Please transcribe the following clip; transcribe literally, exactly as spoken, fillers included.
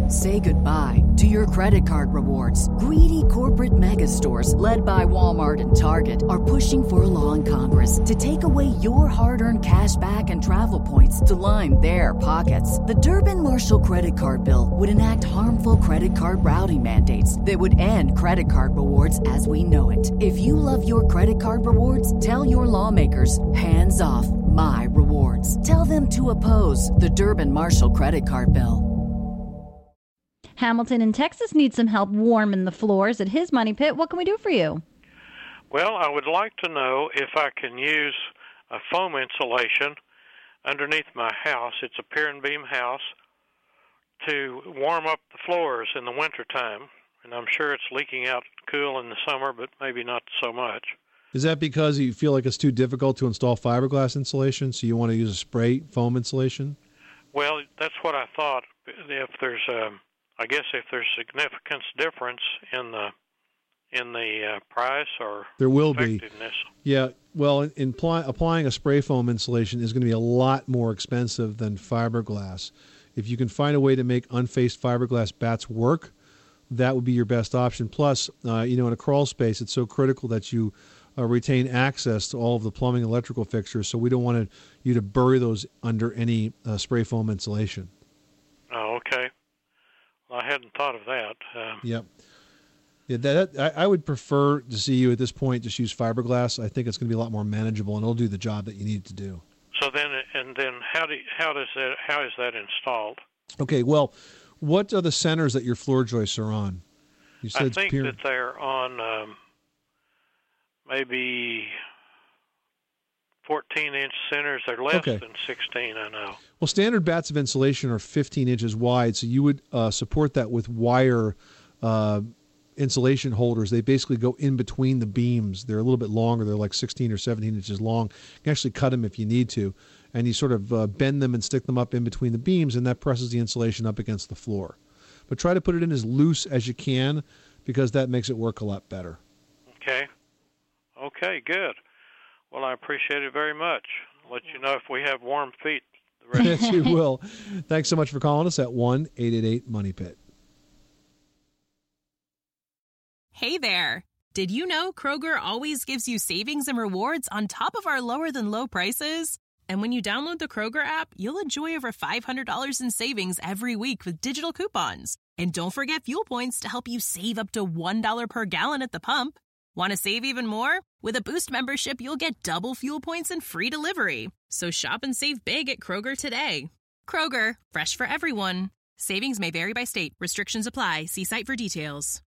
Say goodbye to your credit card rewards. Greedy corporate mega stores, led by Walmart and Target, are pushing for a law in Congress to take away your hard-earned cash back and travel points to line their pockets. The Durbin-Marshall credit card bill would enact harmful credit card routing mandates that would end credit card rewards as we know it. If you love your credit card rewards, tell your lawmakers, hands off my rewards. Tell them to oppose the Durbin-Marshall credit card bill. Hamilton in Texas needs some help warming the floors at his money pit. What can we do for you? Well, I would like to know if I can use a foam insulation underneath my house. It's a pier and beam house to warm up the floors in the wintertime. And I'm sure it's leaking out cool in the summer, but maybe not so much. Is that because you feel like it's too difficult to install fiberglass insulation, so you want to use a spray foam insulation? Well, that's what I thought. If there's a I guess if there's significant difference in the in the uh, price or there will be. effectiveness. Yeah, well, in pli- applying a spray foam insulation is going to be a lot more expensive than fiberglass. If you can find a way to make unfaced fiberglass bats work, that would be your best option. Plus, uh, you know, in a crawl space, it's so critical that you uh, retain access to all of the plumbing and electrical fixtures. So we don't want to, you to bury those under any uh, spray foam insulation. Oh, okay. Well, I hadn't thought of that. Um, yep. Yeah, that, that I, I would prefer to see you at this point just use fiberglass. I think it's going to be a lot more manageable, and it'll do the job that you need to do. So then, and then, how do how does that how is that installed? Okay. Well, what are the centers that your floor joists are on? You said I it's think pier- that they're on um, maybe fourteen-inch centers. They're less okay. than sixteen, I know. Well, standard bats of insulation are fifteen inches wide, so you would uh, support that with wire uh, insulation holders. They basically go in between the beams. They're a little bit longer. They're like sixteen or seventeen inches long. You can actually cut them if you need to, and you sort of uh, bend them and stick them up in between the beams, and that presses the insulation up against the floor. But try to put it in as loose as you can, because that makes it work a lot better. Okay. Okay, good. Well, I appreciate it very much. I'll let you know if we have warm feet. The rest yes, you will. Thanks so much for calling us at one eight eight eight money pit. Hey there. Did you know Kroger always gives you savings and rewards on top of our lower-than-low prices? And when you download the Kroger app, you'll enjoy over five hundred dollars in savings every week with digital coupons. And don't forget fuel points to help you save up to one dollar per gallon at the pump. Want to save even more? With a Boost membership, you'll get double fuel points and free delivery. So shop and save big at Kroger today. Kroger, fresh for everyone. Savings may vary by state. Restrictions apply. See site for details.